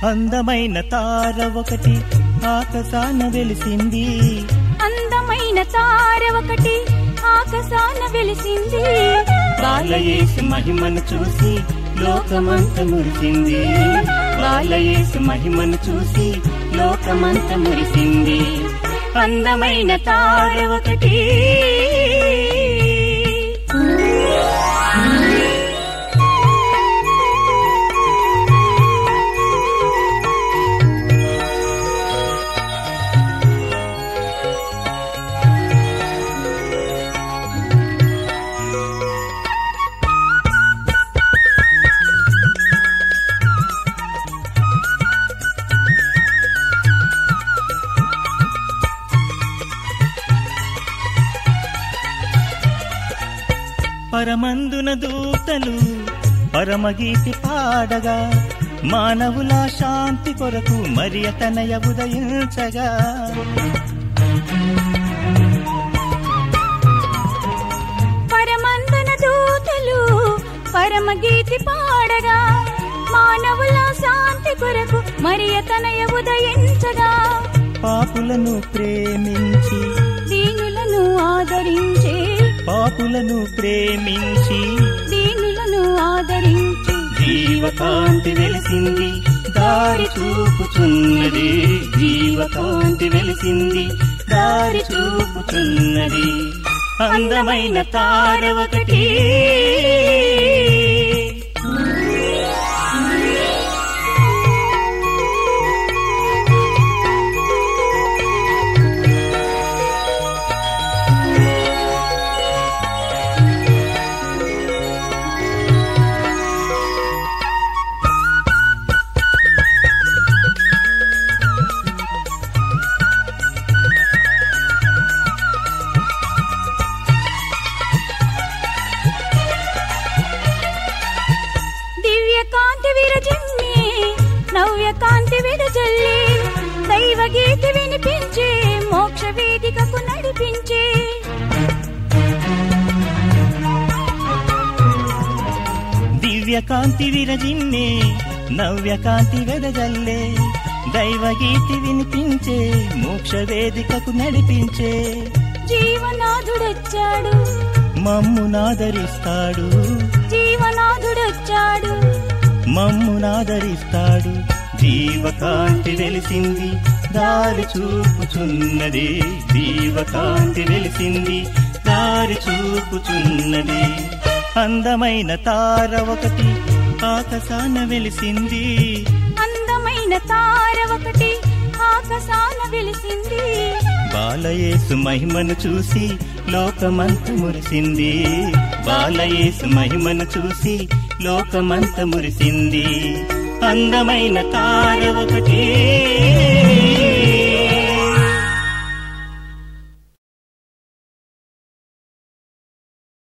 అందమైన తార ఒకటి ఆకాశాన వెలిసింది, అందమైన తార ఒకటి ఆకాశాన వెలిసింది. బాలయేసు మహిమను చూసి లోకమంత మురిసింది, బాలయేసు మహిమను చూసి లోకమంత మురిసింది. అందమైన తార ఒకటి పరమందున దూతలు పరమగీతి పాడగా, మానవుల శాంతి కొరకు మరియ తనయ ఉదయించగా. పరమందున దూతలు పరమగీతి పాడగా, మానవుల శాంతి కొరకు మరియ తనయ ఉదయించగా. పాపులను ప్రేమించి దీనులను ఆదరించే, పాపులను ప్రేమించి దీనులను ఆదరించి జీవకాంతి వెలిసింది, దారి చూపుచున్నది, జీవకాంతి వెలిసింది, దారి చూపుచున్నది. అందమైన తార ఒకటి దివ్యకాంతి విరజిమ్మి, నవ్యకాంతి విడజల్లి, దైవగీతి వినిపించే, మోక్ష వేదికకు నడిపించే. దివ్యకాంతి విరజిమ్మే, నవ్యకాంతి వెదజల్లే, దైవగీతి వినిపించే, మోక్ష వేదికకు నడిపించే. జీవనాథుడొచ్చాడు, మమ్మునాదరిస్తాడు, జీవనాథుడొచ్చాడు, మమ్మునాదరిస్తాడు. జీవకాంతి వెలిసింది, దారి చూపుచున్నది, జీవకాంతి వెలిసింది, దారి చూపుచున్నది. అందమైన తార ఒకటి ఆకాశాన వెలిసింది, అందమైన తార ఒకటి ఆకాశాన వెలిసింది. బాలయేసు మహిమను చూసి లోకమంత మురిసింది, బాలయేసు మహిమను చూసి లోకమంత మురిసింది. అందమైన తార ఒకటి